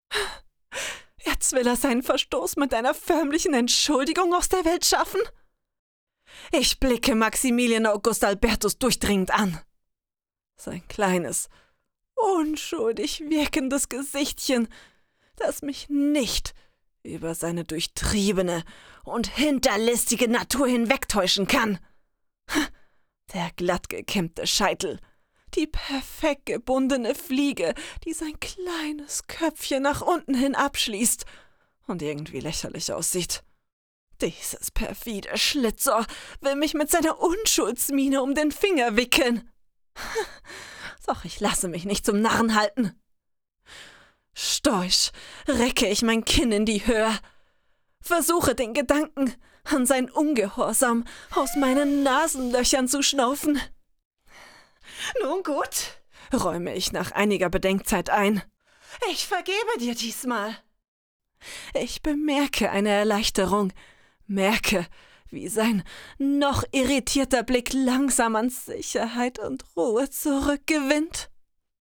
Jetzt will er seinen Verstoß mit einer förmlichen Entschuldigung aus der Welt schaffen? Ich blicke Maximilian August Albertus durchdringend an. Sein kleines, unschuldig wirkendes Gesichtchen, das mich nicht über seine durchtriebene und hinterlistige Natur hinwegtäuschen kann. Der glatt gekämmte Scheitel, die perfekt gebundene Fliege, die sein kleines Köpfchen nach unten hin abschließt und irgendwie lächerlich aussieht. Dieses perfide Schlitzohr will mich mit seiner Unschuldsmiene um den Finger wickeln. Doch ich lasse mich nicht zum Narren halten. Stoisch recke ich mein Kinn in die Höhe, versuche den Gedanken an sein Ungehorsam aus meinen Nasenlöchern zu schnaufen. Nun gut, räume ich nach einiger Bedenkzeit ein. Ich vergebe dir diesmal. Ich bemerke eine Erleichterung, merke, wie sein noch irritierter Blick langsam an Sicherheit und Ruhe zurückgewinnt.